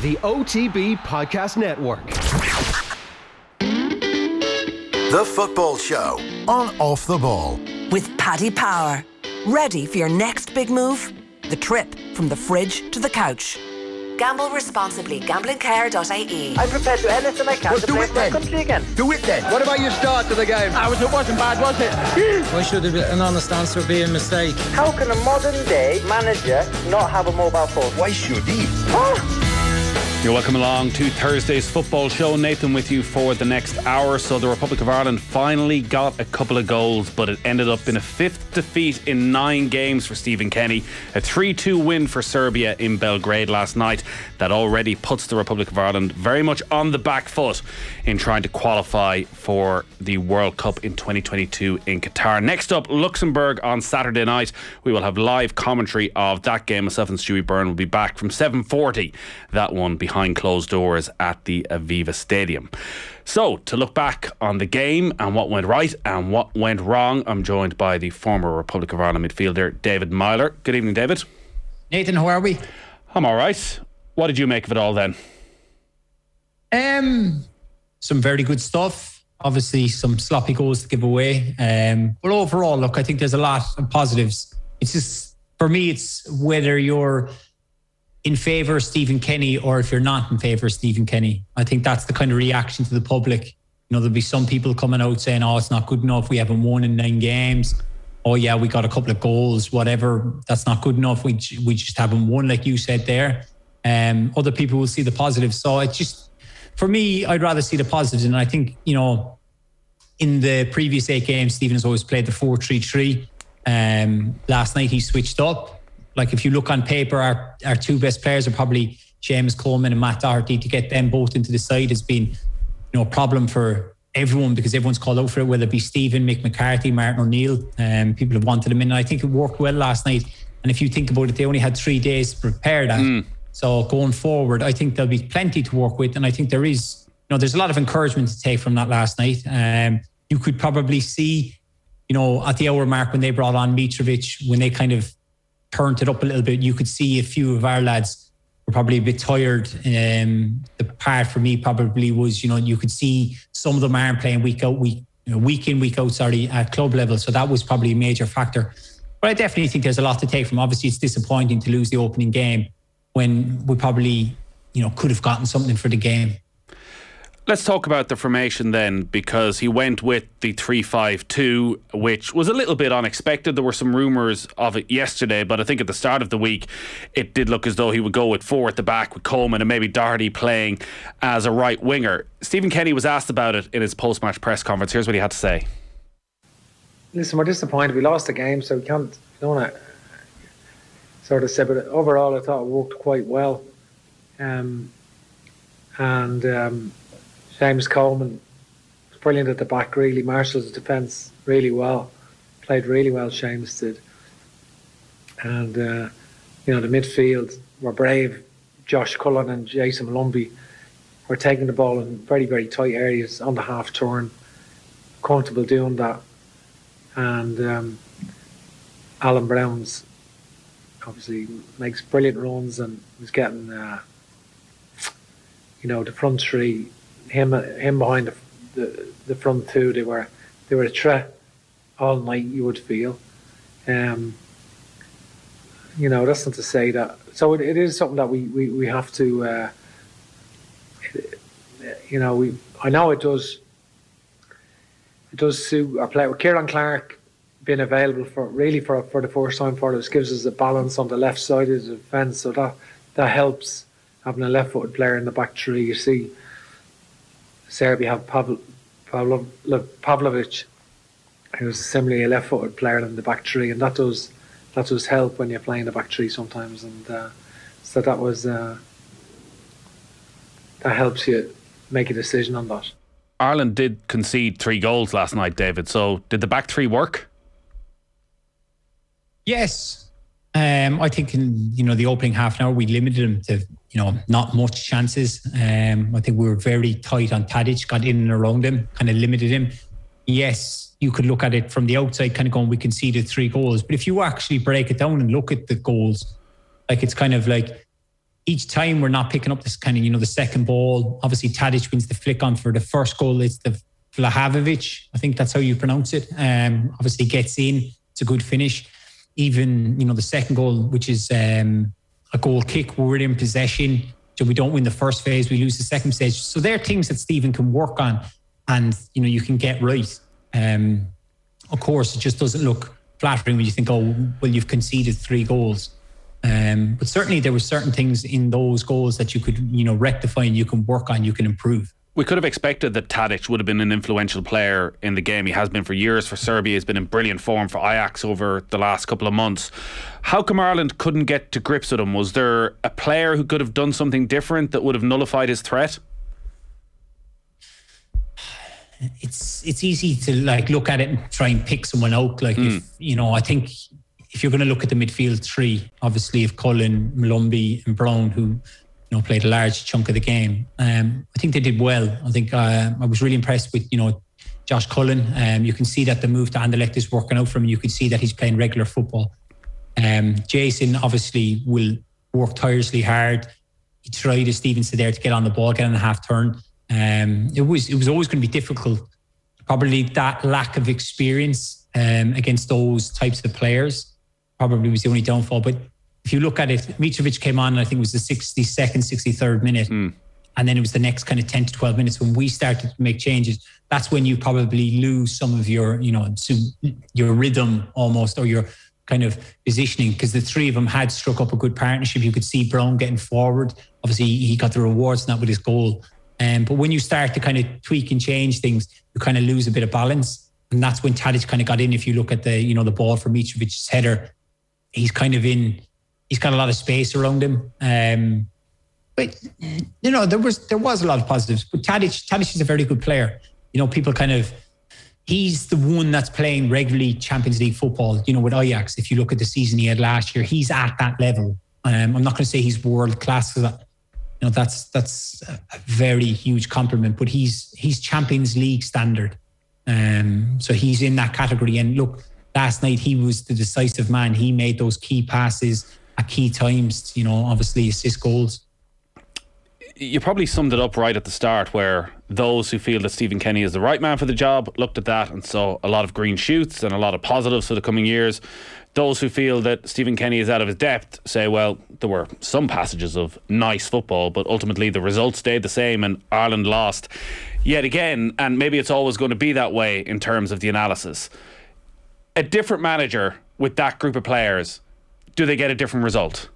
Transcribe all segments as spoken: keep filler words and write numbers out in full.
the O T B Podcast Network. The Football Show on Off the Ball. With Paddy Power. Ready for your next big move? The trip from the fridge to the couch. Gamble responsibly. Gambling care dot I E. I'm prepared to do anything I can well, to play for my country again. Do it then. What about your start to the game? I was, it wasn't bad, was it? Why should an honest answer be a mistake? How can a modern day manager not have a mobile phone? Why should he? Oh. You're welcome along to Thursday's Football Show. Nathan with you for the next hour. So the Republic of Ireland finally got a couple of goals, but it ended up in a fifth defeat in nine games for Stephen Kenny. A three two win for Serbia in Belgrade last night. That already puts the Republic of Ireland very much on the back foot in trying to qualify for the World Cup in twenty twenty-two in Qatar. Next up, Luxembourg on Saturday night. We will have live commentary of that game. Myself and Stewie Byrne will be back from seven forty. That one behind behind closed doors at the Aviva Stadium. So, to look back on the game and what went right and what went wrong, I'm joined by the former Republic of Ireland midfielder David Myler. Good evening, David. Nathan, how are we? I'm all right. What did you make of it all then? Um, some very good stuff. Obviously, some sloppy goals to give away. Um, but overall, look, I think there's a lot of positives. It's just, for me, it's whether you're in favour of Stephen Kenny or if you're not in favour of Stephen Kenny. I think that's the kind of reaction to the public. You know, there'll be some people coming out saying, oh, it's not good enough. We haven't won in nine games. Oh, yeah, we got a couple of goals, whatever. That's not good enough. We we just haven't won, like you said there. Um, other people will see the positives. So it's just, for me, I'd rather see the positives. And I think, you know, in the previous eight games, Stephen has always played the four three three. Um, last night he switched up. Like, if you look on paper, our, our two best players are probably Seamus Coleman and Matt Doherty. To get them both into the side has been, you know, a problem for everyone because everyone's called out for it, whether it be Stephen, Mick McCarthy, Martin O'Neill. Um, people have wanted them in. And I think it worked well last night. And if you think about it, they only had three days to prepare that. Mm. So going forward, I think there'll be plenty to work with. And I think there is, you know, there's a lot of encouragement to take from that last night. Um, you could probably see, you know, at the hour mark when they brought on Mitrovic, when they kind of turned it up a little bit, you could see a few of our lads were probably a bit tired. Um, the part for me probably was, you know, you could see some of them aren't playing week out, week, you know, week in, week out, sorry, at club level. So that was probably a major factor. But I definitely think there's a lot to take from. Obviously, it's disappointing to lose the opening game when we probably, you know, could have gotten something for the game. Let's talk about the formation then, because he went with the three five two, which was a little bit unexpected. There were some rumours of it yesterday, but I think at the start of the week it did look as though he would go with four at the back with Coleman and maybe Doherty playing as a right winger. Stephen Kenny was asked about it in his post-match press conference. Here's what he had to say. Listen, we're disappointed. We lost the game, so we can't, we don't want to sort of say, but overall I thought it worked quite well. Um, and... Um, James Coleman was brilliant at the back, really. Marshall's defence really well. Played really well, James did. And, uh, you know, the midfield were brave. Josh Cullen and Jason Lumby were taking the ball in very, very tight areas on the half turn. Comfortable doing that. And um, Alan Brown's obviously makes brilliant runs and was getting, uh, you know, the front three. Him, him behind the, the the front two, they were they were a threat all night. You would feel, um, you know, that's not to say that. So it, it is something that we, we, we have to, uh, you know, we. I know it does. It does suit our player. Kieran Clark being available for really for for the first time for us gives us a balance on the left side of the defence. So that that helps having a left-footed player in the back three. You see. Serbia have Pavl- Pavlov- Pavlovic, who's similarly a left-footed player in the back three, and that does that does help when you're playing the back three sometimes. And uh, so that was uh, that helps you make a decision on that. Ireland did concede three goals last night, David. So did the back three work? Yes, um, I think in you know the opening half an hour we limited them to. You know, not much chances. Um, I think we were very tight on Tadic, got in and around him, kind of limited him. Yes, you could look at it from the outside, kind of going, we conceded three goals. But if you actually break it down and look at the goals, like it's kind of like each time we're not picking up this kind of, you know, the second ball. Obviously, Tadic wins the flick on for the first goal. It's the Vlahovic. I think that's how you pronounce it. Um, obviously gets in. It's a good finish. Even, you know, the second goal, which is um, a goal kick, we're in possession. So we don't win the first phase, we lose the second stage. So they're things that Stephen can work on and, you know, you can get right. Um, of course, it just doesn't look flattering when you think, oh, well, you've conceded three goals. Um, but certainly there were certain things in those goals that you could, you know, rectify and you can work on, you can improve. We could have expected that Tadic would have been an influential player in the game. He has been for years for Serbia. He's been in brilliant form for Ajax over the last couple of months. How come Ireland couldn't get to grips with him? Was there a player who could have done something different that would have nullified his threat? It's it's easy to like look at it and try and pick someone out. Like mm. if you know, I think if you're going to look at the midfield three, obviously of Cullen, Malumbi, and Brown, who you know played a large chunk of the game, um, I think they did well. I think uh, I was really impressed with you know Josh Cullen. Um, you can see that the move to Anderlecht is working out for him. You can see that he's playing regular football. Um, Jason obviously will work tirelessly hard. He tried, as Stephen said there, to get on the ball, get on the half turn. Um, it was it was always going to be difficult. Probably that lack of experience um, against those types of players probably was the only downfall. But if you look at it, Mitrovic came on, I think it was the sixty-second, sixty-third minute. Mm. And then it was the next kind of ten to twelve minutes when we started to make changes. That's when you probably lose some of your, you know, your rhythm almost, or your kind of positioning, because the three of them had struck up a good partnership. You could see Brown getting forward. Obviously, he got the rewards in that with his goal. Um, but when you start to kind of tweak and change things, you kind of lose a bit of balance. And that's when Tadic kind of got in. If you look at the, you know, the ball from Mitrovic's header, he's kind of in, he's got a lot of space around him. Um, but, you know, there was there was a lot of positives. But Tadic, Tadic is a very good player. You know, people kind of, he's the one that's playing regularly Champions League football, you know, with Ajax. If you look at the season he had last year, he's at that level. Um, I'm not going to say he's world class, because you know, that's that's a very huge compliment, but he's he's Champions League standard. Um, so he's in that category. And look, last night he was the decisive man. He made those key passes at key times, you know, obviously assist goals. You probably summed it up right at the start, where those who feel that Stephen Kenny is the right man for the job looked at that and saw a lot of green shoots and a lot of positives for the coming years. Those who feel that Stephen Kenny is out of his depth say, well, there were some passages of nice football, but ultimately the results stayed the same and Ireland lost yet again. And maybe it's always going to be that way in terms of the analysis. A different manager with that group of players, do they get a different result?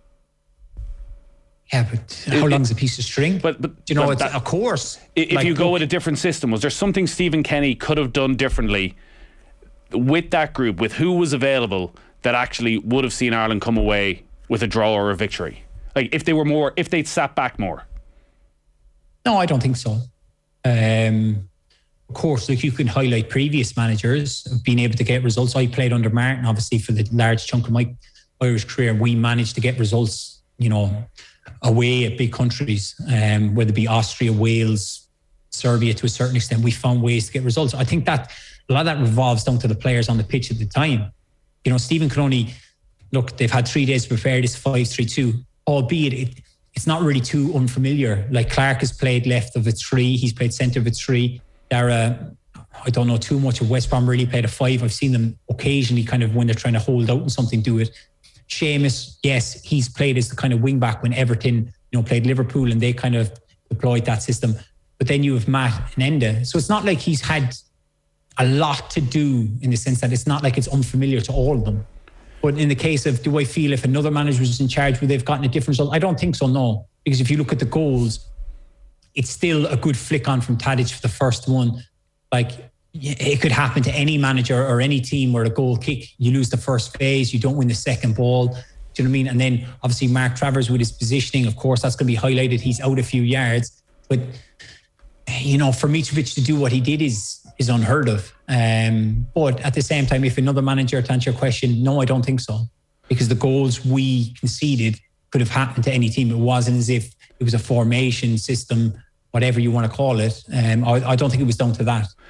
Yeah, but how long's a piece of string? But, but you know, but it's, that, of course. If like, you go with a different system, was there something Stephen Kenny could have done differently with that group, with who was available, that actually would have seen Ireland come away with a draw or a victory? Like if they were more, if they'd sat back more? No, I don't think so. Um, of course, like you can highlight previous managers of being able to get results. I played under Martin, obviously, for the large chunk of my Irish career. We managed to get results, you know, away at big countries, um, whether it be Austria, Wales, Serbia to a certain extent. We found ways to get results. I think that a lot of that revolves down to the players on the pitch at the time. You know, Stephen can only, look, they've had three days to prepare this five three two, albeit it, it's not really too unfamiliar. Like Clark has played left of a three, he's played centre of a three. Dara, I don't know too much of West Brom, really played a five. I've seen them occasionally kind of when they're trying to hold out and something, do it. Seamus, yes, he's played as the kind of wing back when Everton, you know, played Liverpool and they kind of deployed that system. But then you have Matt and Enda. So it's not like he's had a lot to do in the sense that it's not like it's unfamiliar to all of them. But in the case of, do I feel if another manager was in charge, would they've gotten a different result? I don't think so, no. Because if you look at the goals, it's still a good flick on from Tadic for the first one. Like, it could happen to any manager or any team where a goal kick, you lose the first phase, you don't win the second ball. Do you know what I mean? And then obviously Mark Travers with his positioning, of course, that's going to be highlighted. He's out a few yards. But, you know, for Mitrovic to do what he did is is unheard of. Um, but at the same time, if another manager, to answer your question, no, I don't think so. Because the goals we conceded could have happened to any team. It wasn't as if it was a formation system, whatever you want to call it. Um, I, I don't think it was down to that.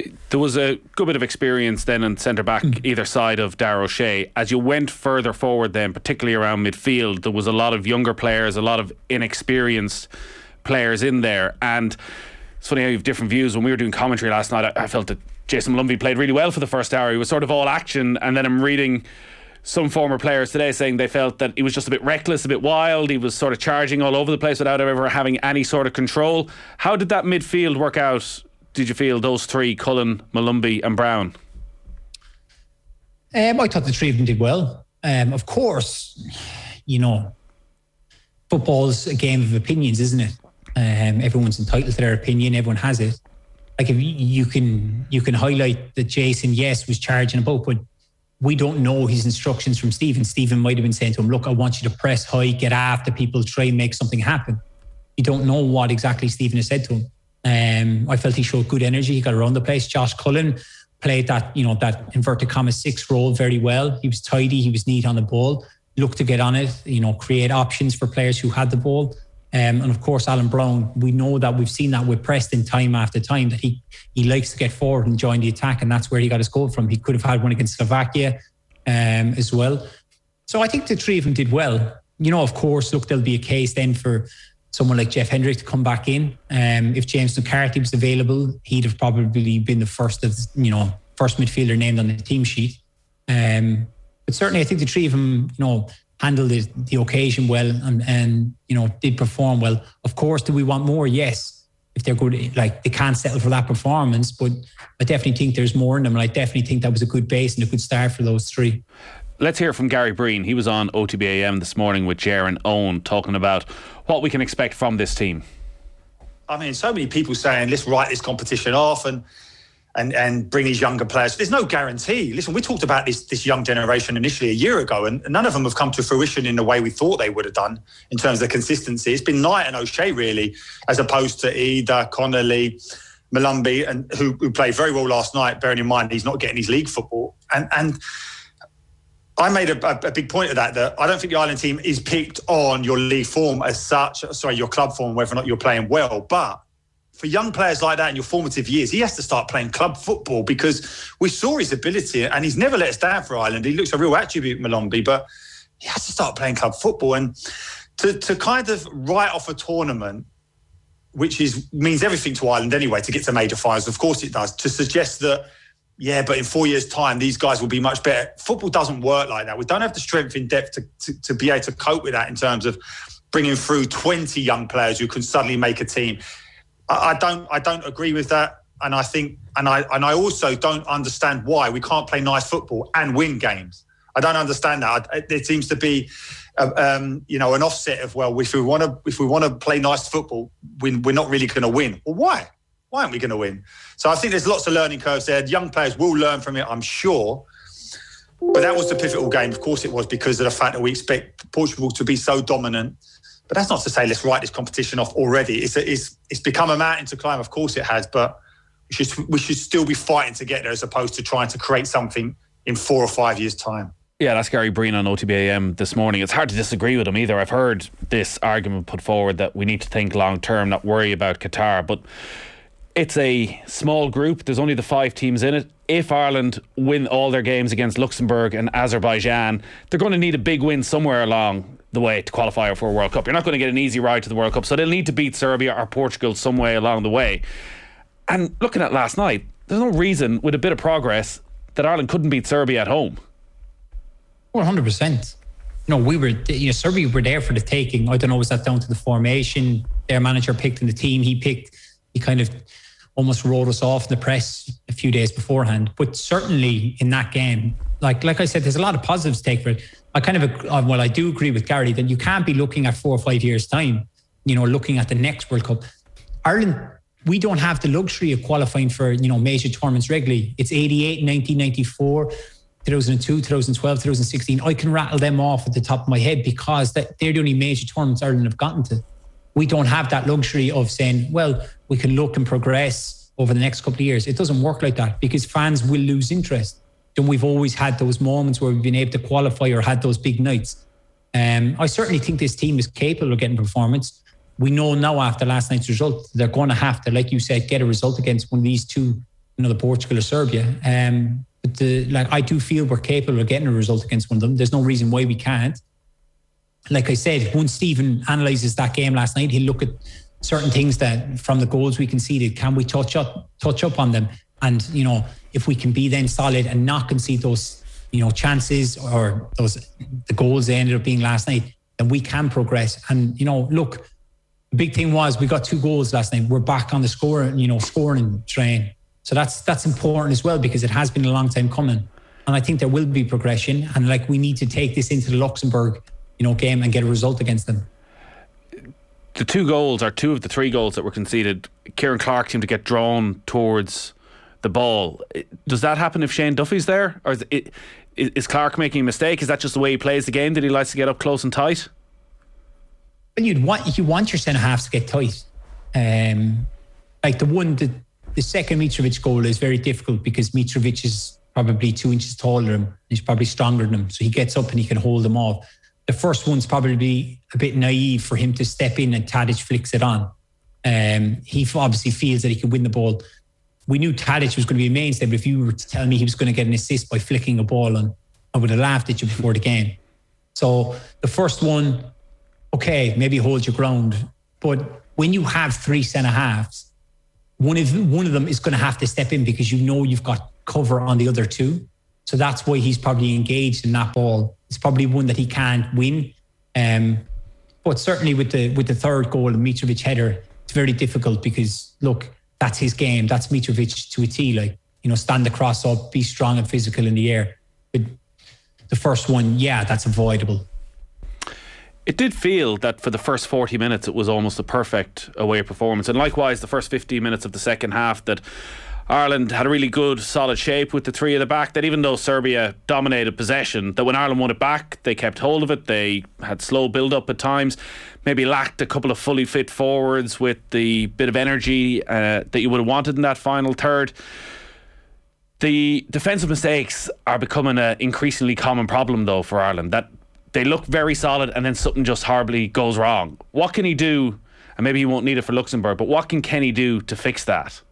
There was a good bit of experience then in centre-back mm. either side of Darragh O'Shea. As you went further forward then, particularly around midfield, there was a lot of younger players, a lot of inexperienced players in there. And it's funny how you have different views. When we were doing commentary last night, I, I felt that Jason Molumby played really well for the first hour. He was sort of all action, and then I'm reading some former players today saying they felt that he was just a bit reckless, a bit wild. He was sort of charging all over the place without ever having any sort of control. How did that midfield work out, did you feel, those three, Cullen, Molumby and Brown? Um, I thought the three of them did well. Um, of course, you know, football's a game of opinions, isn't it? Um, everyone's entitled to their opinion. Everyone has it. Like, if you, you can you can highlight that Jason, yes, was charging about, but we don't know his instructions from Stephen. Stephen might have been saying to him, look, I want you to press high, get after people, try and make something happen. You don't know what exactly Stephen has said to him. Um, I felt he showed good energy. He got around the place. Josh Cullen played that, you know, that inverted comma six role very well. He was tidy. He was neat on the ball. Looked to get on it, you know, create options for players who had the ball. Um, and of course, Alan Brown, we know that we've seen that with Preston time after time, that he he likes to get forward and join the attack. And that's where he got his goal from. He could have had one against Slovakia um, as well. So I think the three of them did well. You know, of course, look, there'll be a case then for someone like Jeff Hendrick to come back in. Um, if James McCarthy was available, he'd have probably been the first of, you know, first midfielder named on the team sheet. Um, but certainly I think the three of them, you know, handled the, the occasion well and, and, you know, did perform well. Of course, do we want more? Yes. If they're good, like, they can't settle for that performance, but I definitely think there's more in them. And I definitely think that was a good base and a good start for those three. Let's hear from Gary Breen. He was on O T B A M this morning with Jaron Owen talking about what we can expect from this team. I mean, so many people saying, let's write this competition off and and and bring these younger players. There's no guarantee. Listen, we talked about this this young generation initially a year ago, and none of them have come to fruition in the way we thought they would have done in terms of consistency. It's been Knight and O'Shea, really, as opposed to Ida, Connolly, Molumby, and who, who played very well last night, bearing in mind he's not getting his league football. And and I made a, a, a big point of that, that I don't think the Ireland team is picked on your league form as such, sorry, your club form, whether or not you're playing well. But for young players like that in your formative years, he has to start playing club football, because we saw his ability and he's never let us down for Ireland. He looks a real attribute, Molumby, but he has to start playing club football. And to, to kind of write off a tournament, which is means everything to Ireland anyway, to get to major finals, of course it does, to suggest that, yeah, but in four years' time, these guys will be much better. Football doesn't work like that. We don't have the strength in depth to, to, to be able to cope with that in terms of bringing through twenty young players who can suddenly make a team. I, I don't, I don't agree with that, and I think, and I, and I also don't understand why we can't play nice football and win games. I don't understand that. I, there seems to be, uh, um, you know, an offset of, well, if we want to, if we want to play nice football, we, we're not really going to win. Well, why? Why aren't we going to win? So I think there's lots of learning curves there. Young players will learn from it, I'm sure. But that was the pivotal game. Of course it was, because of the fact that we expect Portugal to be so dominant. But that's not to say let's write this competition off already. It's a, it's it's become a mountain to climb. Of course it has, but we should we should still be fighting to get there, as opposed to trying to create something in four or five years' time. Yeah, that's Gary Breen on O T B A M this morning. It's hard to disagree with him either. I've heard this argument put forward that we need to think long term, not worry about Qatar, but it's a small group. There's only the five teams in it. If Ireland win all their games against Luxembourg and Azerbaijan, they're going to need a big win somewhere along the way to qualify for a World Cup. You're not going to get an easy ride to the World Cup, so they'll need to beat Serbia or Portugal some way along the way. And looking at last night, there's no reason, with a bit of progress, that Ireland couldn't beat Serbia at home. one hundred percent. You know, we were, you know, Serbia were there for the taking. I don't know, was that down to the formation their manager picked in the team he picked? He kind of almost wrote us off in the press a few days beforehand. But certainly in that game, like like I said, there's a lot of positives to take for it. I kind of, well, I do agree with Gary that you can't be looking at four or five years' time, you know, looking at the next World Cup. Ireland, we don't have the luxury of qualifying for, you know, major tournaments regularly. It's eighty-eight, nineteen ninety-four, two thousand two, twenty twelve, twenty sixteen. I can rattle them off at the top of my head, because they're the only major tournaments Ireland have gotten to. We don't have that luxury of saying, well, we can look and progress over the next couple of years. It doesn't work like that, because fans will lose interest. And we've always had those moments where we've been able to qualify or had those big nights. Um, I certainly think this team is capable of getting performance. We know now after last night's result, they're going to have to, like you said, get a result against one of these two you know, the Portugal or Serbia. Um, but the, like, I do feel we're capable of getting a result against one of them. There's no reason why we can't. Like I said, once Stephen analyses that game last night, he'll look at certain things that from the goals we conceded, can we touch up, touch up on them? And, you know, if we can be then solid and not concede those, you know, chances or those, the goals they ended up being last night, then we can progress. And, you know, look, the big thing was we got two goals last night. We're back on the scoring, you know, scoring train. So that's that's important as well, because it has been a long time coming. And I think there will be progression. And like, we need to take this into the Luxembourg, you know, game and get a result against them. The two goals, or two of the three goals that were conceded, Kieran Clark seemed to get drawn towards the ball. Does that happen if Shane Duffy's there? Or is, it, is Clark making a mistake? Is that just the way he plays the game, that he likes to get up close and tight? Well, you'd want, you want your centre-halves to get tight. Um, like the one, the, the second Mitrovic goal is very difficult because Mitrovic is probably two inches taller than him. He's probably stronger than him. So he gets up and he can hold them off. The first one's probably a bit naive for him to step in and Tadic flicks it on. Um, he obviously feels that he can win the ball. We knew Tadic was going to be a mainstay, but if you were to tell me he was going to get an assist by flicking a ball on, I would have laughed at you before the game. So the first one, okay, maybe hold your ground. But when you have three centre-halves, one of, one of them is going to have to step in because you know you've got cover on the other two. So that's why he's probably engaged in that ball. It's probably one that he can't win. Um, but certainly with the with the third goal, the Mitrovic header, it's very difficult because, look, that's his game. That's Mitrovic to a T. Like, you know, stand the cross up, be strong and physical in the air. But the first one, yeah, that's avoidable. It did feel that for the first forty minutes, it was almost a perfect away performance. And likewise, the first fifteen minutes of the second half, that Ireland had a really good, solid shape with the three at the back, that even though Serbia dominated possession, that when Ireland won it back, they kept hold of it. They had slow build-up at times, maybe lacked a couple of fully fit forwards with the bit of energy uh, that you would have wanted in that final third. The defensive mistakes are becoming an increasingly common problem, though, for Ireland, that they look very solid and then something just horribly goes wrong. What can he do? And maybe he won't need it for Luxembourg, but what can Kenny do to fix that?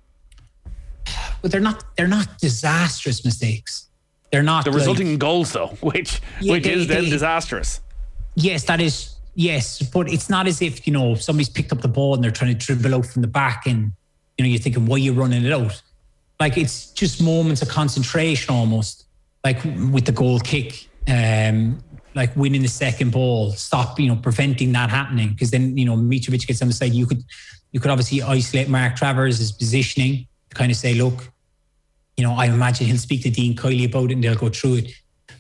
But they're not they're not disastrous mistakes. They're not. They're like, resulting in goals, though, which yeah, which they, is then they, disastrous. Yes, that is, yes. But it's not as if, you know, somebody's picked up the ball and they're trying to dribble out from the back and, you know, you're thinking, why are you running it out? Like, it's just moments of concentration almost, like with the goal kick, um, like winning the second ball, stop, you know, preventing that happening. Because then, you know, Mitrovic gets on the side. You could, you could obviously isolate Mark Travers' his positioning, kind of say, look, you know, I imagine he'll speak to Dean Kiley about it and they'll go through it.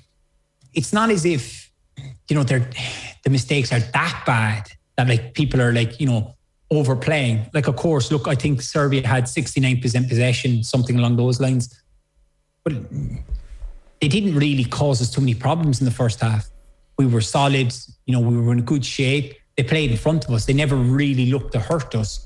It's not as if, you know, they're, the mistakes are that bad that like people are like, you know, overplaying. Like, of course, look, I think Serbia had sixty-nine percent possession, something along those lines. But they didn't really cause us too many problems in the first half. We were solid, you know, we were in good shape. They played in front of us. They never really looked to hurt us.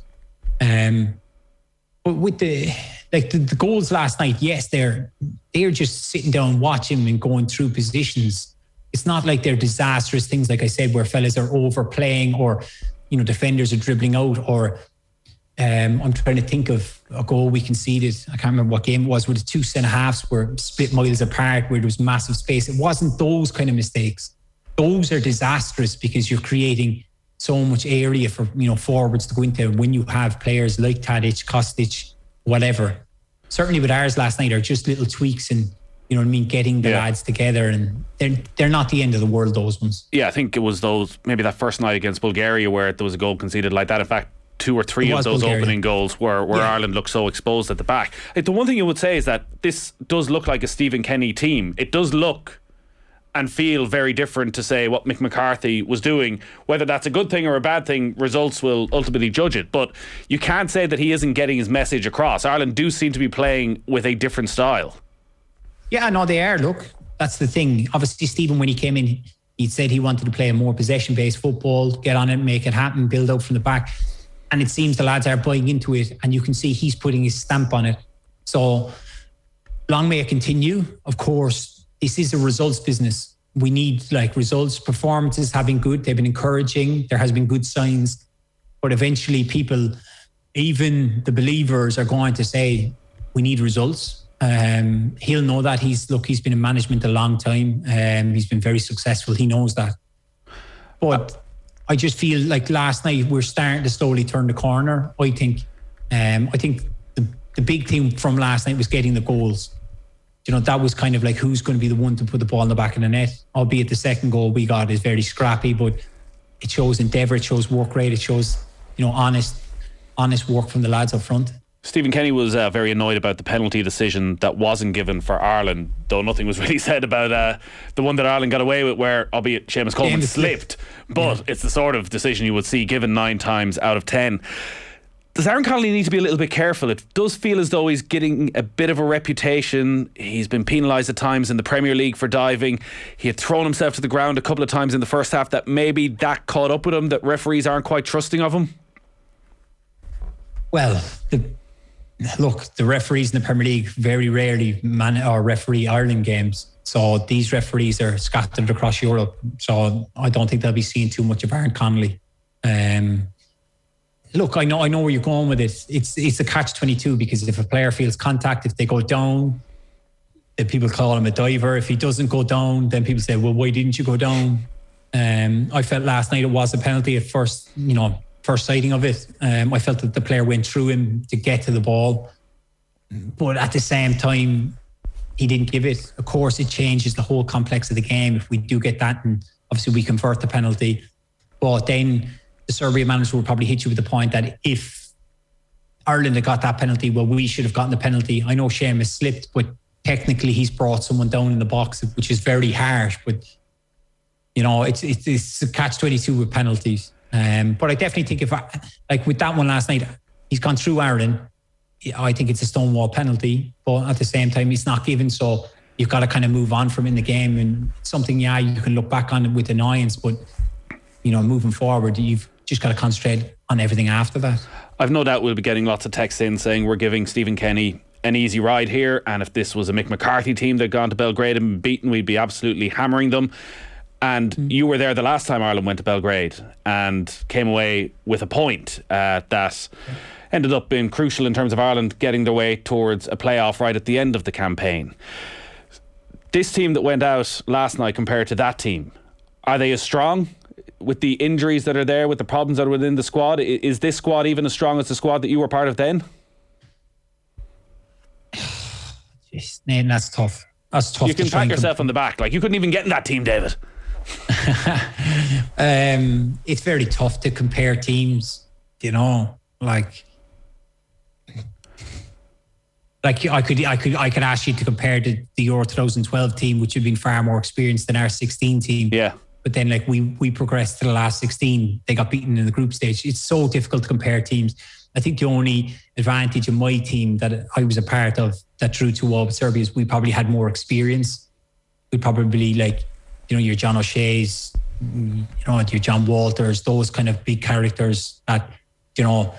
Um, But with the like the, the goals last night, yes, they're they're just sitting down watching and going through positions. It's not like they're disastrous things, like I said, where fellas are overplaying or, you know, defenders are dribbling out. Or um, I'm trying to think of a goal we conceded. I can't remember what game it was, where the two centre halves were split miles apart, where there was massive space. It wasn't those kind of mistakes. Those are disastrous because you're creating so much area for, you know, forwards to go into when you have players like Tadic, Kostic, whatever. Certainly with ours last night are just little tweaks and, you know what I mean, getting the yeah. lads together, and they're they're not the end of the world, those ones. Yeah, I think it was those, maybe that first night against Bulgaria where there was a goal conceded like that. In fact, two or three of those Bulgaria. opening goals were where yeah. Ireland looked so exposed at the back. Like, the one thing you would say is that this does look like a Stephen Kenny team. It does look and feel very different to, say, what Mick McCarthy was doing. Whether that's a good thing or a bad thing, results will ultimately judge it. But you can't say that he isn't getting his message across. Ireland do seem to be playing with a different style. Yeah, no, they are. Look, that's the thing. Obviously, Stephen, when he came in, he said he wanted to play a more possession-based football, get on it, make it happen, build out from the back. And it seems the lads are buying into it, and you can see he's putting his stamp on it. So long may it continue. Of course, this is a results business. We need like results. Performances have been good. They've been encouraging. There has been good signs. But eventually people, even the believers, are going to say, we need results. Um, he'll know that. He's look, he's been in management a long time. Um, he's been very successful. He knows that. But I just feel like last night we're starting to slowly turn the corner. I think, um, I think the, the big thing from last night was getting the goals. You know, that was kind of like who's going to be the one to put the ball in the back of the net. Albeit the second goal we got is very scrappy, but it shows endeavour, it shows work rate, it shows, you know, honest, honest work from the lads up front. Stephen Kenny was uh, very annoyed about the penalty decision that wasn't given for Ireland, though nothing was really said about uh, the one that Ireland got away with, where, albeit Seamus Coleman slipped, but yeah. It's the sort of decision you would see given nine times out of ten. Does Aaron Connolly need to be a little bit careful? It does feel as though he's getting a bit of a reputation. He's been penalised at times in the Premier League for diving. He had thrown himself to the ground a couple of times in the first half. That maybe that caught up with him, that referees aren't quite trusting of him. Well, the, look, the referees in the Premier League very rarely man or referee Ireland games. So these referees are scattered across Europe. So I don't think they'll be seeing too much of Aaron Connolly. Um, Look, I know I know where you're going with it. It's it's a catch twenty-two, because if a player feels contact, if they go down, then people call him a diver. If he doesn't go down, then people say, well, why didn't you go down? Um, I felt last night it was a penalty at first, you know, first sighting of it. Um, I felt that the player went through him to get to the ball. But at the same time, he didn't give it. Of course, it changes the whole complex of the game if we do get that, and obviously we convert the penalty. But then the Serbia manager will probably hit you with the point that if Ireland had got that penalty, well, we should have gotten the penalty. I know Seamus slipped, but technically he's brought someone down in the box, which is very harsh. But, you know, it's it's, it's a catch twenty-two with penalties. Um, but I definitely think if, I, like with that one last night, he's gone through Aaron. I think it's a stonewall penalty, but at the same time, it's not given. So you've got to kind of move on from in the game, and something, yeah, you can look back on it with annoyance, but, you know, moving forward, you've just got to concentrate on everything after that. I've no doubt we'll be getting lots of texts in saying we're giving Stephen Kenny an easy ride here, and if this was a Mick McCarthy team that had gone to Belgrade and been beaten, we'd be absolutely hammering them. And mm. you were there the last time Ireland went to Belgrade and came away with a point uh, that ended up being crucial in terms of Ireland getting their way towards a playoff right at the end of the campaign. This team that went out last night compared to that team, are they as strong? With the injuries that are there, with the problems that are within the squad, is this squad even as strong as the squad that you were part of then? Jeez, Nathan, that's tough. That's tough. You can pat yourself on the back. Like, you couldn't even get in that team, David. um, it's very tough to compare teams, you know, like like I could I could I could ask you to compare the, the Euro twenty twelve team, which had been far more experienced than our sixteen team. Yeah. But then, like, we we progressed to the last sixteen. They got beaten in the group stage. It's so difficult to compare teams. I think the only advantage of my team that I was a part of that drew to all with Serbia is we probably had more experience. We probably, like, you know, your John O'Shea's, you know, your John Walters, those kind of big characters that, you know,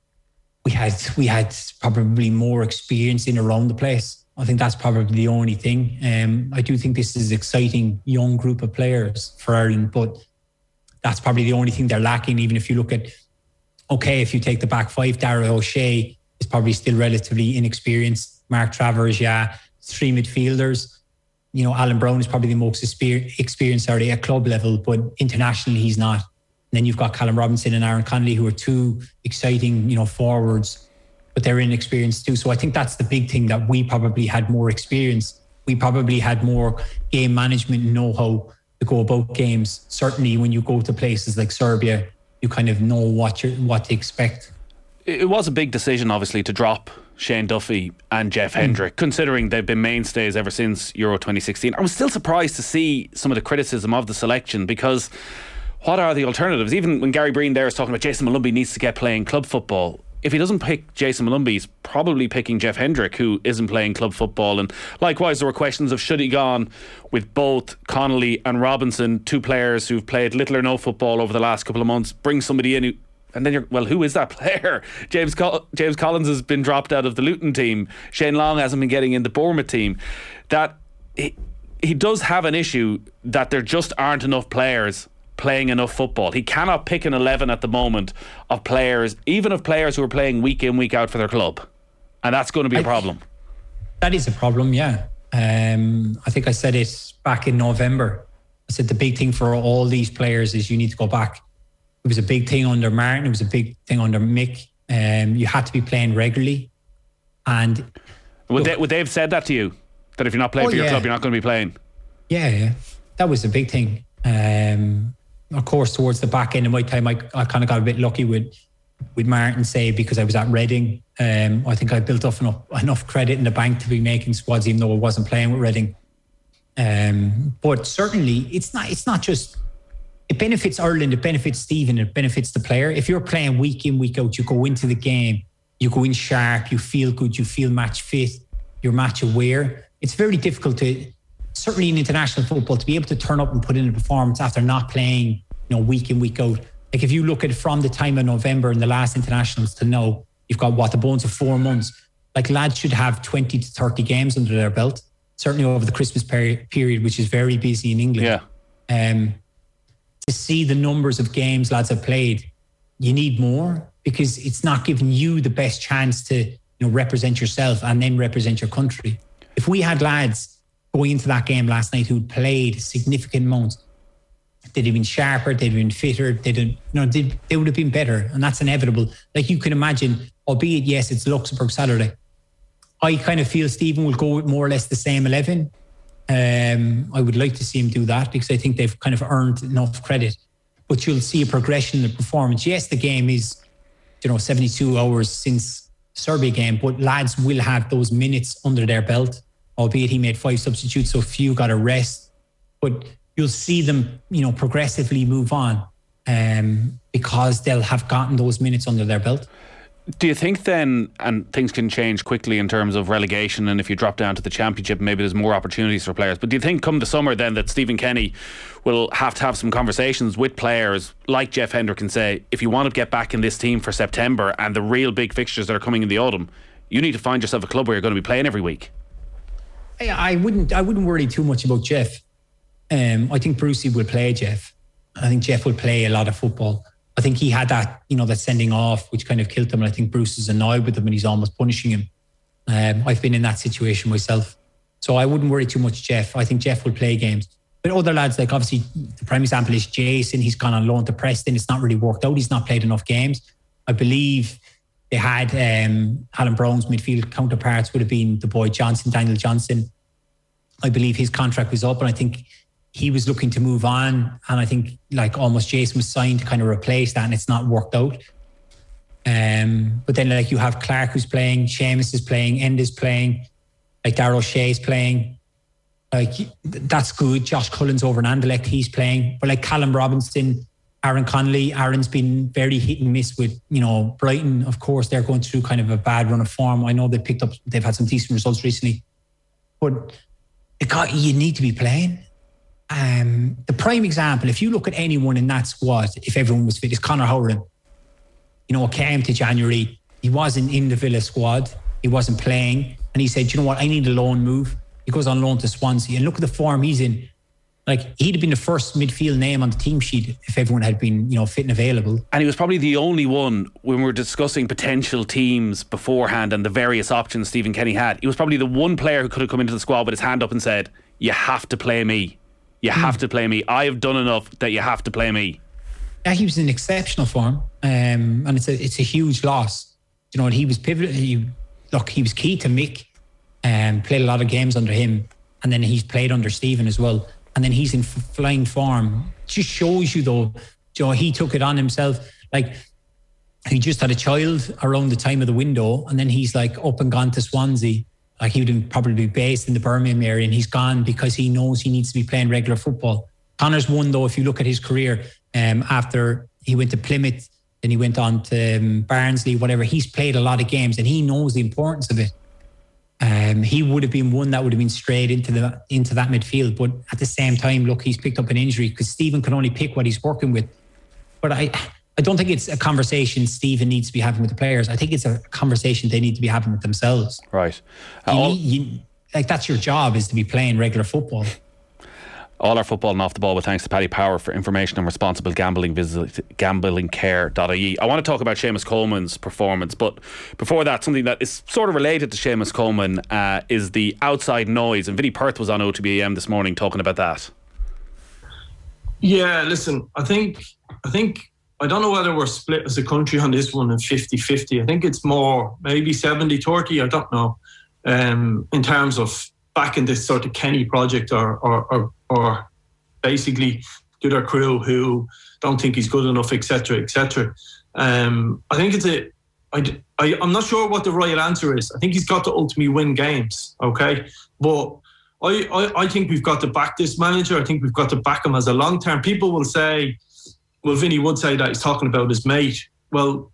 we had we had probably more experience in around the place. I think that's probably the only thing. Um, I do think this is an exciting young group of players for Ireland, but that's probably the only thing they're lacking. Even if you look at, okay, if you take the back five, Dara O'Shea is probably still relatively inexperienced. Mark Travers, yeah. Three midfielders. You know, Alan Brown is probably the most experienced already at club level, but internationally he's not. And then you've got Callum Robinson and Aaron Connolly, who are two exciting, you know, forwards, but they're inexperienced too. So I think that's the big thing, that we probably had more experience. We probably had more game management know-how to go about games. Certainly when you go to places like Serbia, you kind of know what you're, what to expect. It was a big decision, obviously, to drop Shane Duffy and Jeff Hendrick, mm. considering they've been mainstays ever since Euro twenty sixteen. I was still surprised to see some of the criticism of the selection, because what are the alternatives? Even when Gary Breen there is talking about Jason Malumbi needs to get playing club football, if he doesn't pick Jason Malumbi, he's probably picking Jeff Hendrick, who isn't playing club football. And likewise, there were questions of should he gone with both Connolly and Robinson, two players who've played little or no football over the last couple of months, bring somebody in who, and then you're, well, who is that player? James Col- James Collins has been dropped out of the Luton team. Shane Long hasn't been getting in the Bournemouth team. That he, he does have an issue that there just aren't enough players playing enough football. He cannot pick an eleven at the moment of players, even of players who are playing week in, week out for their club. And that's going to be a I, problem. That is a problem, yeah. Um, I think I said it back in November. I said the big thing for all these players is you need to go back. It was a big thing under Martin. It was a big thing under Mick. Um, you had to be playing regularly. And would look, they, would they have said that to you? That if you're not playing oh, for your yeah. club, you're not going to be playing? Yeah, yeah. That was a big thing. Um, of course, towards the back end of my time, I, I kind of got a bit lucky with with Martin, say, because I was at Reading. Um, I think I built up enough, enough credit in the bank to be making squads, even though I wasn't playing with Reading. Um, but certainly, it's not. It's not just. It benefits Ireland. It benefits Stephen. It benefits the player. If you're playing week in, week out, you go into the game, you go in sharp, you feel good, you feel match fit, you're match aware. It's very difficult to, certainly in international football, to be able to turn up and put in a performance after not playing, you know, week in, week out. Like if you look at it from the time of November and the last internationals to now, you've got what, the bones of four months. Like lads should have twenty to thirty games under their belt, certainly over the Christmas peri- period, which is very busy in England. Yeah. Um, to see the numbers of games lads have played, you need more, because it's not giving you the best chance to, you know, represent yourself and then represent your country. If we had lads going into that game last night who'd played significant amounts, they'd have been sharper, they'd have been fitter, they'd have, you know, they'd, they would have been better. And that's inevitable. Like you can imagine, albeit, yes, it's Luxembourg Saturday. I kind of feel Stephen will go with more or less the same eleven. Um, I would like to see him do that because I think they've kind of earned enough credit. But you'll see a progression in the performance. Yes, the game is, you know, seventy-two hours since Serbia game, but lads will have those minutes under their belt, albeit he made five substitutes, so few got a rest. But you'll see them, you know, progressively move on um, because they'll have gotten those minutes under their belt. Do you think then, and things can change quickly in terms of relegation, and if you drop down to the Championship, maybe there's more opportunities for players, but do you think come the summer then that Stephen Kenny will have to have some conversations with players like Jeff Hendrick and say, if you want to get back in this team for September and the real big fixtures that are coming in the autumn, you need to find yourself a club where you're going to be playing every week? I, I wouldn't I wouldn't worry too much about Jeff. Um, I think Brucey will play Jeff. I think Jeff will play a lot of football. I think he had that, you know, that sending off, which kind of killed him. And I think Bruce is annoyed with him and he's almost punishing him. Um, I've been in that situation myself. So I wouldn't worry too much Jeff. I think Jeff will play games. But other lads, like obviously the prime example is Jason. He's gone on loan to Preston. It's not really worked out. He's not played enough games. I believe they had um, Alan Brown's midfield counterparts would have been the boy Johnson, Daniel Johnson. I believe his contract was up and I think he was looking to move on, and I think like almost Jason was signed to kind of replace that, and it's not worked out. Um, but then like you have Clark who's playing, Seamus is playing, End is playing, like Darrell O'Shea's playing. Like that's good. Josh Cullen's over in Anderlecht, he's playing. But like Callum Robinson, Aaron Connolly, Aaron's been very hit and miss with, you know, Brighton. Of course, they're going through kind of a bad run of form. I know they picked up, they've had some decent results recently, but it got, you need to be playing. Um, the prime example, if you look at anyone in that squad, if everyone was fit, is Conor Howland. You know, came to January, he wasn't in the Villa squad, he wasn't playing, and he said, you know what, I need a loan move. He goes on loan to Swansea, and look at the form he's in. Like, he'd have been the first midfield name on the team sheet if everyone had been, you know, fit and available. And he was probably the only one, when we were discussing potential teams beforehand and the various options Stephen Kenny had, he was probably the one player who could have come into the squad with his hand up and said, you have to play me. You have to play me. I have done enough that you have to play me. Yeah, he was in exceptional form, um, and it's a it's a huge loss. You know, and he was pivotal. He, look, he was key to Mick. Um, played a lot of games under him, and then he's played under Stephen as well. And then he's in f- flying form. It just shows you, though, you know, he took it on himself. Like he just had a child around the time of the window, and then he's like up and gone to Swansea. Like he would probably be based in the Birmingham area, and he's gone because he knows he needs to be playing regular football. Connor's one, though, if you look at his career, um, after he went to Plymouth, then he went on to um, Barnsley, whatever. He's played a lot of games and he knows the importance of it. Um, he would have been one that would have been straight into the into that midfield. But at the same time, look, he's picked up an injury because Stephen can only pick what he's working with. But I... I don't think it's a conversation Stephen needs to be having with the players. I think it's a conversation they need to be having with themselves. Right. Uh, you need, you, like that's your job, is to be playing regular football. All our football and off the ball with thanks to Paddy Power. For information on responsible gambling, visit gambling care dot I E. I want to talk about Seamus Coleman's performance, but before that, something that is sort of related to Seamus Coleman uh, is the outside noise. And Vinnie Perth was on O T B A M this morning talking about that. Yeah, listen, I think, I think, I don't know whether we're split as a country on this one in fifty-fifty. I think it's more maybe seventy thirty, I don't know, um, in terms of backing this sort of Kenny project or, or, or, or basically the other crew who don't think he's good enough, et cetera, et cetera. Um, I think it's a, I, I, I'm not sure what the right answer is. I think he's got to ultimately win games, okay? But I, I, I think we've got to back this manager. I think we've got to back him as a long-term. People will say, well, Vinny would say that he's talking about his mate. Well,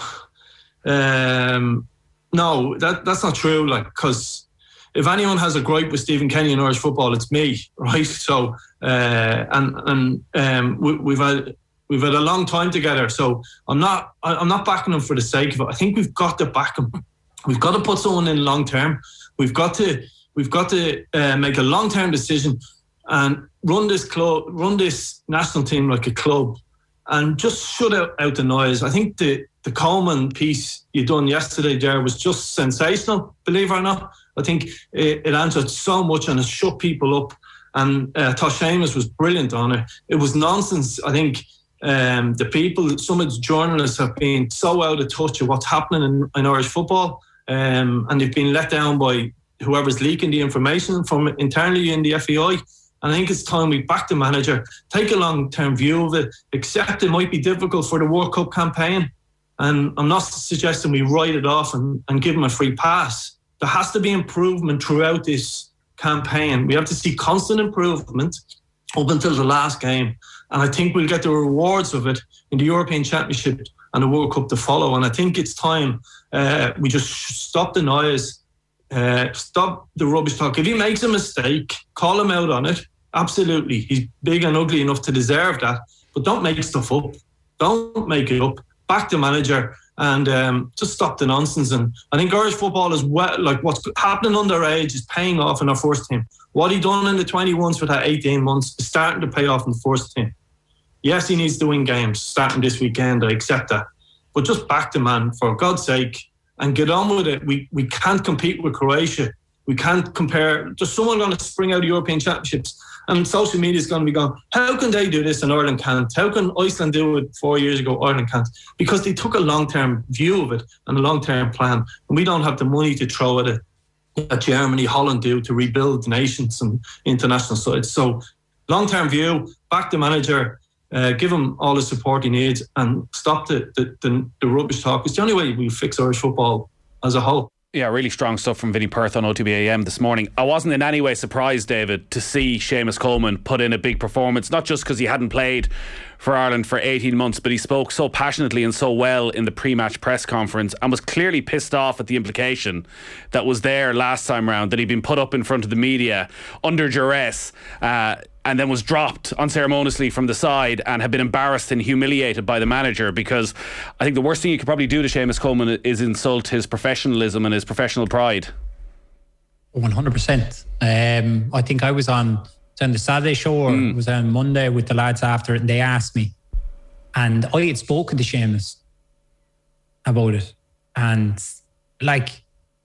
um, no, that that's not true. Like, because if anyone has a gripe with Stephen Kenny in Irish football, it's me, right? So, uh, and and um, we, we've had we've had a long time together. So I'm not I'm not backing him for the sake of it. I think we've got to back him. We've got to put someone in long term. We've got to we've got to uh, make a long term decision and run this club, run this national team like a club, and just shut out, out the noise. I think the the Coleman piece you done yesterday there was just sensational. Believe it or not. I think it, it answered so much and it shut people up. And uh, Tosh Seamus was brilliant on it. It was nonsense. I think um, the people, some of the journalists have been so out of touch of what's happening in, in Irish football, um, and they've been let down by whoever's leaking the information from internally in the F A I. And I think it's time we back the manager, take a long-term view of it, accept it might be difficult for the World Cup campaign. And I'm not suggesting we write it off and, and give him a free pass. There has to be improvement throughout this campaign. We have to see constant improvement up until the last game. And I think we'll get the rewards of it in the European Championship and the World Cup to follow. And I think it's time uh, we just stop the noise, uh, stop the rubbish talk. If he makes a mistake, call him out on it. Absolutely. He's big and ugly enough to deserve that. But don't make stuff up. Don't make it up. Back the manager. And um, just stop the nonsense. And I think Irish football is well, like what's happening underage is paying off in our first team. What he done in the twenty-ones for that eighteen months is starting to pay off in the first team. Yes, he needs to win games starting this weekend. I accept that. But just back the man, for God's sake, and get on with it. We we can't compete with Croatia. We can't compare. There's someone going to spring out of European Championships. And social media is going to be going, how can they do this and Ireland can't? How can Iceland do it four years ago, Ireland can't? Because they took a long-term view of it and a long-term plan. And we don't have the money to throw at it that Germany, Holland do to rebuild nations and international sides. So long-term view, back the manager, uh, give him all the support he needs and stop the, the, the, the rubbish talk. It's the only way we fix Irish football as a whole. Yeah, really strong stuff from Vinnie Perth on O T B A M this morning. I wasn't in any way surprised, David, to see Seamus Coleman put in a big performance, not just because he hadn't played for Ireland for eighteen months, but he spoke so passionately and so well in the pre-match press conference and was clearly pissed off at the implication that was there last time round, that he'd been put up in front of the media under duress uh, and then was dropped unceremoniously from the side and had been embarrassed and humiliated by the manager. Because I think the worst thing you could probably do to Seamus Coleman is insult his professionalism and his professional pride. one hundred percent. Um, I think I was on, on the Saturday show or mm. was on Monday with the lads after it, and they asked me. And I had spoken to Seamus about it. And like...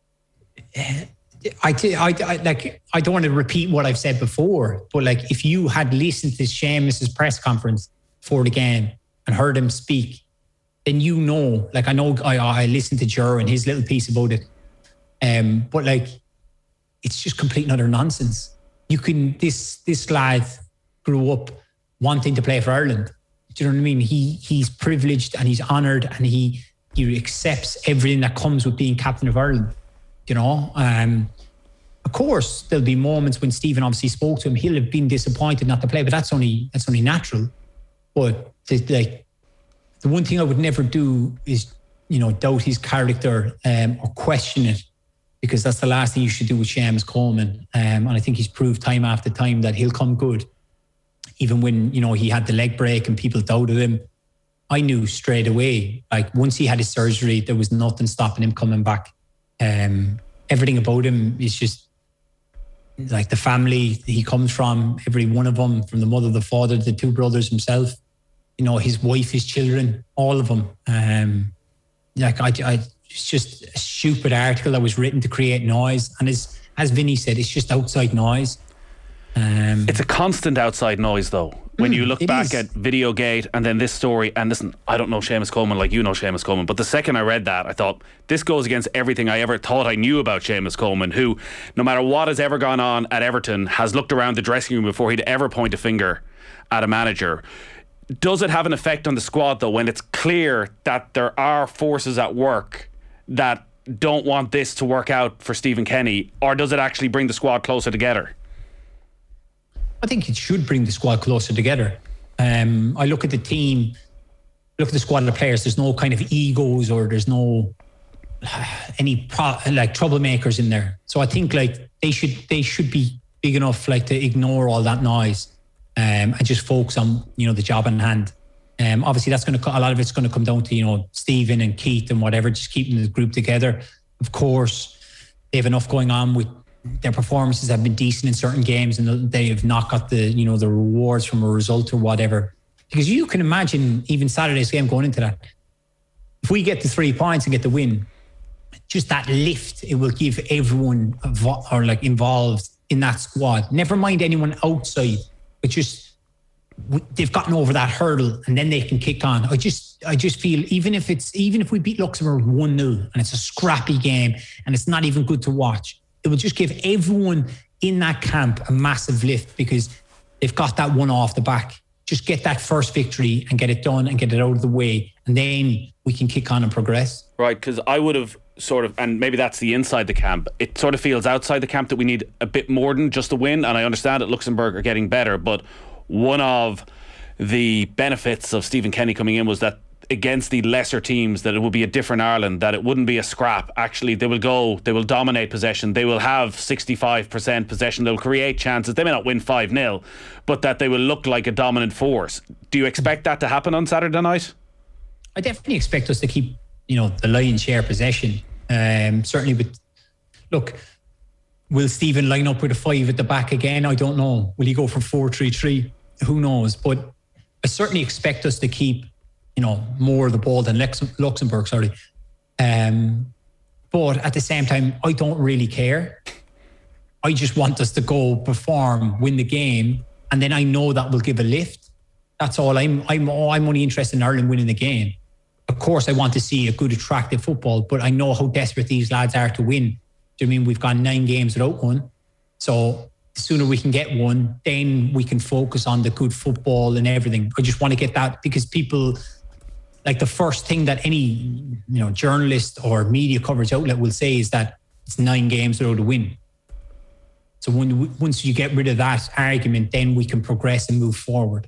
Uh, I, I, I like I don't want to repeat what I've said before, but like if you had listened to Seamus's press conference for the game and heard him speak, then you know, like I know I, I listened to Ger and his little piece about it, um, but like it's just complete and utter nonsense. You can this this lad grew up wanting to play for Ireland. Do you know what I mean? He he's privileged and he's honoured and he he accepts everything that comes with being captain of Ireland. You know, um, of course, there'll be moments when Stephen obviously spoke to him. He'll have been disappointed not to play, but that's only that's only natural. But the, like the one thing I would never do is, you know, doubt his character um, or question it, because that's the last thing you should do with Seamus Coleman. Um, and I think he's proved time after time that he'll come good, even when you know he had the leg break and people doubted him. I knew straight away, like once he had his surgery, there was nothing stopping him coming back. Um, everything about him is just like the family he comes from, every one of them, from the mother, the father, the two brothers himself, you know, his wife, his children, all of them. Um, like I, I, it's just a stupid article that was written to create noise. And as, as Vinny said, it's just outside noise. Um, it's a constant outside noise, though. When mm, you look back is. at Videogate and then this story, and listen, I don't know Seamus Coleman like you know Seamus Coleman, but the second I read that, I thought, this goes against everything I ever thought I knew about Seamus Coleman, who, no matter what has ever gone on at Everton, has looked around the dressing room before he'd ever point a finger at a manager. Does it have an effect on the squad, though, when it's clear that there are forces at work that don't want this to work out for Stephen Kenny, or does it actually bring the squad closer together? I think it should bring the squad closer together. Um, I look at the team, look at the squad of players. There's no kind of egos or there's no uh, any pro- like troublemakers in there. So I think like they should they should be big enough like to ignore all that noise um, and just focus on, you know, the job in hand. Um, obviously, that's going to a lot of it's going to come down to, you know, Stephen and Keith and whatever, just keeping the group together. Of course, they have enough going on with. Their performances have been decent in certain games and they have not got the, you know, the rewards from a result or whatever. Because you can imagine even Saturday's game going into that. If we get the three points and get the win, just that lift, it will give everyone or like involved in that squad. Never mind anyone outside, but just they've gotten over that hurdle and then they can kick on. I just, I just feel even if it's, even if we beat Luxembourg one nil and it's a scrappy game and it's not even good to watch, it will just give everyone in that camp a massive lift because they've got that one off the back. Just get that first victory and get it done and get it out of the way. And then we can kick on and progress. Right, because I would have sort of, and maybe that's the inside the camp, it sort of feels outside the camp that we need a bit more than just a win. And I understand that Luxembourg are getting better, but one of the benefits of Stephen Kenny coming in was that against the lesser teams, that it would be a different Ireland, that it wouldn't be a scrap. Actually, they will go, they will dominate possession, they will have sixty-five percent possession, they'll create chances, they may not win five nil, but that they will look like a dominant force. Do you expect that to happen on Saturday night? I definitely expect us to keep, you know, the lion's share possession. Um, certainly with, look, will Stephen line up with a five at the back again? I don't know. Will he go for four three three? Who knows? But I certainly expect us to keep, you know, more of the ball than Lex- Luxembourg, sorry. Um, but at the same time, I don't really care. I just want us to go perform, win the game, and then I know that will give a lift. That's all. I'm I'm I'm only interested in Ireland winning the game. Of course, I want to see a good, attractive football, but I know how desperate these lads are to win. Do you mean we've gone nine games without one? So the sooner we can get one, then we can focus on the good football and everything. I just want to get that because people... Like the first thing that any, you know, journalist or media coverage outlet will say is that it's nine games without a win. So when once you get rid of that argument, then we can progress and move forward.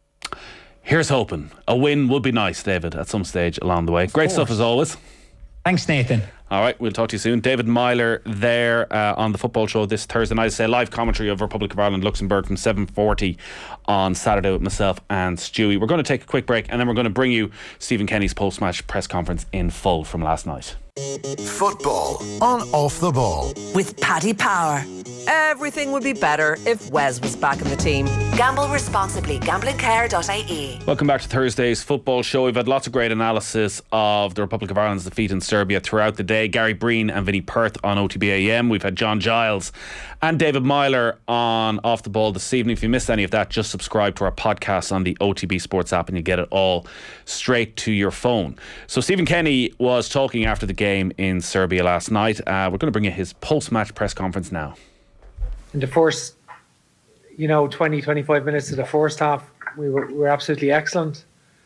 Here's hoping. A win would be nice, David, at some stage along the way. Great stuff as always. Thanks, Nathan. All right, we'll talk to you soon. David Myler there uh, on the football show this Thursday night. Say live commentary of Republic of Ireland Luxembourg from seven forty on Saturday with myself and Stewie. We're going to take a quick break and then we're going to bring you Stephen Kenny's post-match press conference in full from last night. Football on Off the Ball with Paddy Power. Everything would be better if Wes was back in the team. Gamble responsibly. gambling care dot I E. Welcome back to Thursday's football show. We've had lots of great analysis of the Republic of Ireland's defeat in Serbia throughout the day. Gary Breen and Vinnie Perth on O T B A M. We've had John Giles and David Myler on Off the Ball this evening. If you missed any of that, just subscribe to our podcast on the O T B Sports app and you get it all straight to your phone. So Stephen Kenny was talking after the game in Serbia last night. Uh, we're going to bring you his post-match press conference now. In the first, you know, twenty, twenty-five minutes of the first half, we were, we were absolutely excellent.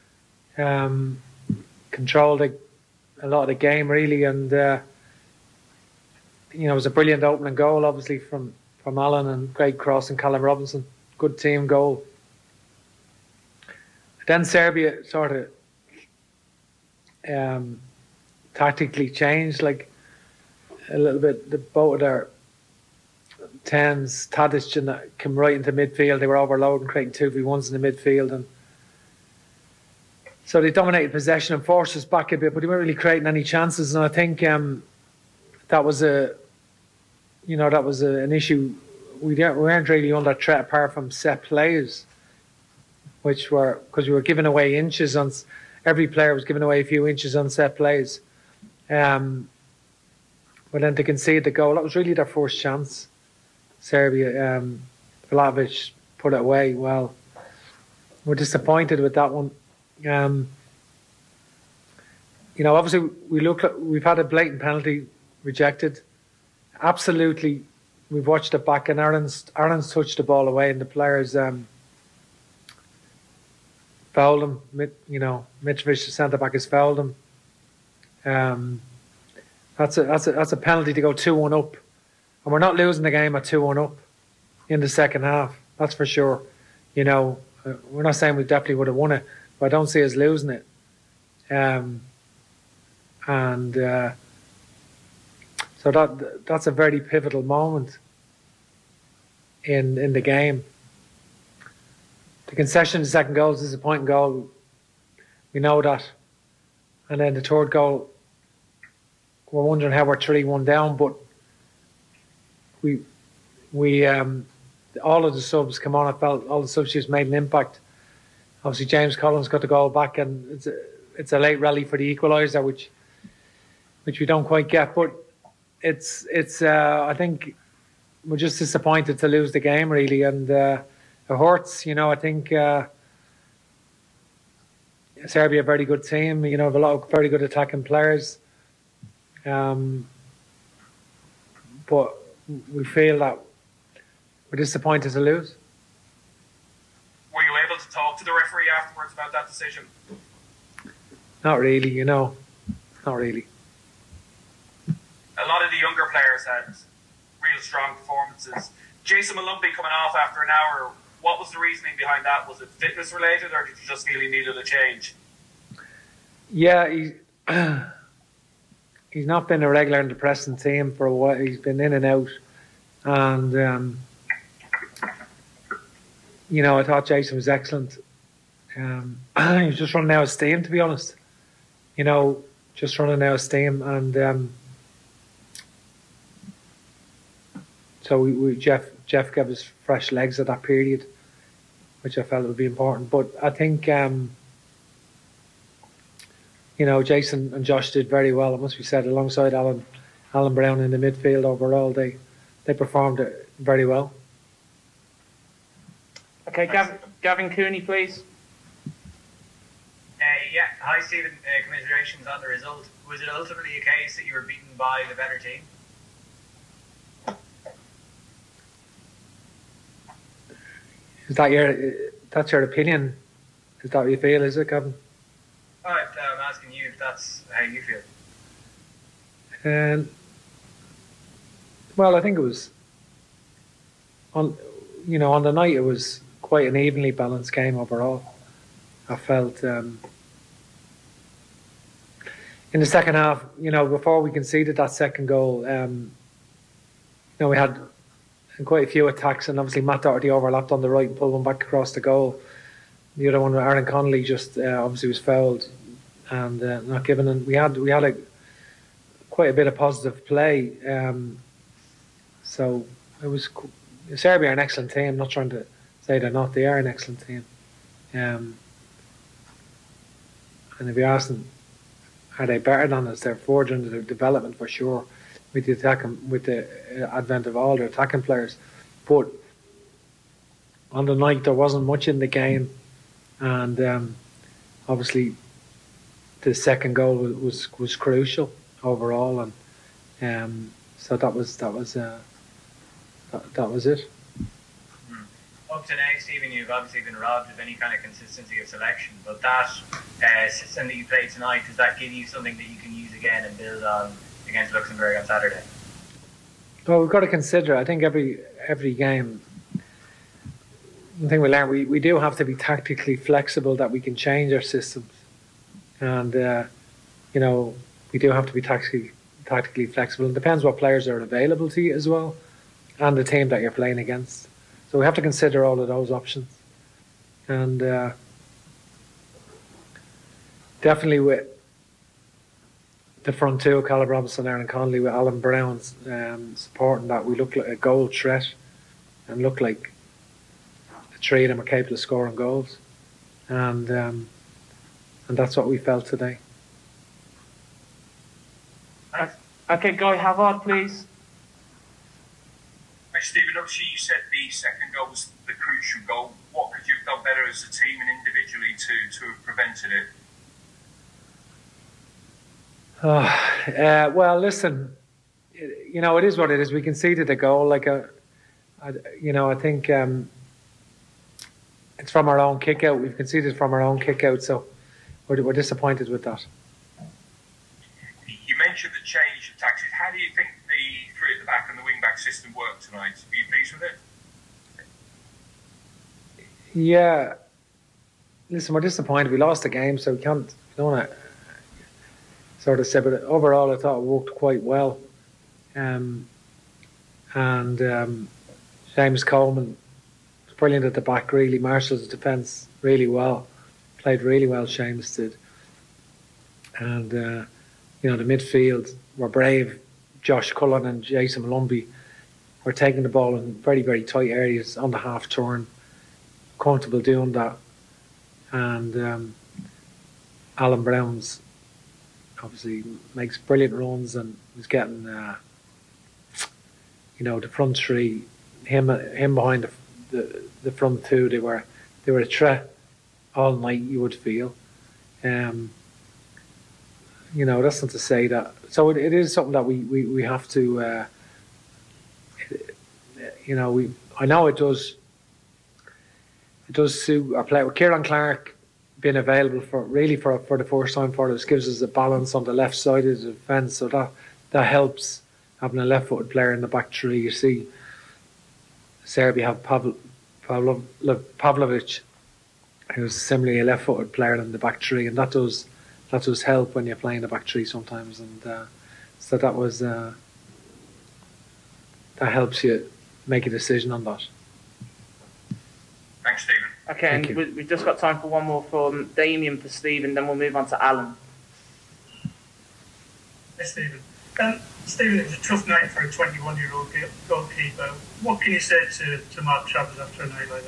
Um, controlled a, a lot of the game, really, and uh, you know, it was a brilliant opening goal, obviously, from, from Alan, and great cross and Callum Robinson. Good team goal. Then Serbia sort of um, tactically changed, like a little bit. The both of their tens, Tadic and that came right into midfield. They were overloading, creating two v ones in the midfield, and so they dominated possession and forced us back a bit, but they weren't really creating any chances. And I think um, that was a, you know, that was a, an issue we didn't, we weren't really under threat apart from set plays, which were because we were giving away inches on every player was giving away a few inches on set plays. Um, but then to concede the goal, that was really their first chance. Serbia, um, Vlahovic put it away well. We're disappointed with that one. Um, you know, obviously we look like we've had a blatant penalty rejected. Absolutely, we've watched it back, and Ireland's Ireland's touched the ball away, and the players um, fouled him. You know, Mitrovic, the centre back, has fouled him. Um, that's a that's a that's a penalty to go two one up, and we're not losing the game at two one up in the second half. That's for sure. You know, uh, we're not saying we definitely would have won it, but I don't see us losing it. Um, and uh, so that that's a very pivotal moment in in the game. The concession, the second goal is a disappointing goal. We know that. And then the third goal, we're wondering how we're three one down, but we we um, all of the subs come on. I felt all the substitutes made an impact. Obviously, James Collins got the goal back, and it's a, it's a late rally for the equaliser, which which we don't quite get. But it's it's uh, I think we're just disappointed to lose the game, really, and uh, it hurts. You know, I think uh, Serbia a very good team. You know, have a lot of very good attacking players, um, but we feel that we're disappointed to lose. Were you able to talk to the referee afterwards about that decision? Not really, you know, not really. A lot of the younger players had real strong performances. Jason Malumbi coming off after an hour, what was the reasoning behind that? Was it fitness related, or did you just feel he needed a change? Yeah, he, he's not been a regular in the Preston team for a while. He's been in and out. And, um, you know, I thought Jason was excellent. Um, he was just running out of steam, to be honest. You know, just running out of steam. And um, so we, we Jeff Jeff gave us fresh legs at that period, which I felt would be important. But I think, um, you know, Jason and Josh did very well, it must be said, alongside Alan, Alan Brown in the midfield overall. They, they performed it very well. Okay, Gavin, Gavin Cooney, please. Uh, yeah, hi Stephen, uh, commiserations on the result. Was it ultimately a case that you were beaten by the better team? Is that your, that's your opinion? Is that what you feel, is it, Gavin? Oh, I'm asking you if that's how you feel. Um, well, I think it was, on, you know, on the night it was quite an evenly balanced game overall. I felt um, in the second half, you know, before we conceded that second goal, um, you know, we had quite a few attacks, and obviously Matt Doherty overlapped on the right and pulled one back across the goal. The other one, Aaron Connolly, just uh, obviously was fouled and uh, not given. And we had we had a quite a bit of positive play. Um, so it was Serbia are an excellent team. I'm not trying to say they're not. They are an excellent team. Um, and if you ask them, are they better than us? They're further into their development for sure, with the attacking, with the advent of all their attacking players. But on the night there wasn't much in the game, and um, obviously the second goal was was, was crucial overall, and um, so that was that was uh, that, that was it. Up to now, Stephen, you've obviously been robbed of any kind of consistency of selection, but that uh, system that you played tonight, does that give you something that you can use again and build on against Luxembourg on Saturday? Well, we've got to consider, I think every every game, the thing we learn, we, we do have to be tactically flexible, that we can change our systems. And, uh, you know, we do have to be tactically, tactically flexible. It depends what players are available to you as well, and the team that you're playing against. So we have to consider all of those options. And uh, definitely with the front two, Callum Robinson, Aaron Connolly, with Alan Brown's um, supporting that, we look like a goal threat. and look like the three of them are capable of scoring goals. And um, and that's what we felt today. Okay, Guy Havard, please. Hey, Stephen, obviously you said the second goal was the crucial goal. What could you have done better as a team and individually to, to have prevented it? Oh, uh, well, listen, you know, it is what it is. We conceded a goal. Like, a, I, you know, I think um, it's from our own kick out. We've conceded from our own kick out, so we're, we're disappointed with that. You mentioned the change of tactics. How do you think the three at the back and the wing back system worked tonight? Are you pleased with it? Yeah. Listen, we're disappointed. We lost the game, so we can't, we don't want to sort of say, but overall I thought it worked quite well. Um, and um, James Coleman was brilliant at the back, really. Marshall's defence really well. Played really well, James did. And, uh, you know, the midfield were brave. Josh Cullen and Jason Malumbi were taking the ball in very, very tight areas on the half turn. Comfortable doing that. And um, Alan Brown's obviously makes brilliant runs and was getting, uh, you know, the front three, him him behind the, the the front two. They were they were a threat all night. You would feel, um, you know, that's not to say that. So it, it is something that we we, we have to, uh, you know, we I know it does. It does suit our player. Kieran Clark being available for really for for the first time for us gives us a balance on the left side of the defence, so that that helps having a left-footed player in the back three. You see, Serbia have Pavel, Pavlov, Pavlovic, who's similarly a left-footed player in the back three, and that does that does help when you're playing the back three sometimes. And uh, so that was uh, that helps you make a decision on that. Thanks, Stephen. Okay, Thank and you. we, we've just got time for one more from Damien for Stephen, then we'll move on to Alan. Hey, Stephen. Um, Stephen, it was a tough night for a twenty-one-year-old goalkeeper. What can you say to, to Mark Travers after a night like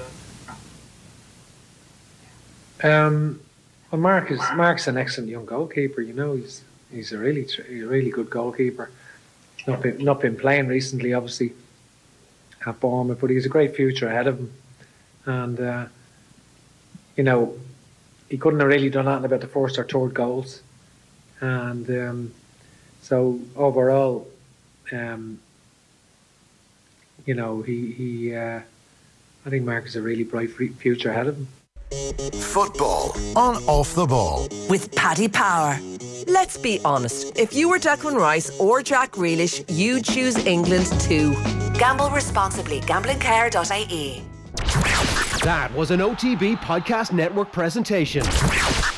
that? Um, well, Mark is Mark's an excellent young goalkeeper. You know, he's he's a really he's a really good goalkeeper. Not been not been playing recently, obviously, at Bournemouth, but he's a great future ahead of him. And uh, you know, he couldn't have really done anything about the first or third goals. And um, so overall, um, you know, he he uh, I think Mark has a really bright future ahead of him. Football on Off the Ball. With Paddy Power. Let's be honest, if you were Declan Rice or Jack Grealish, you'd choose England too. Gamble responsibly. gambling care dot I E. That was an O T B Podcast Network presentation.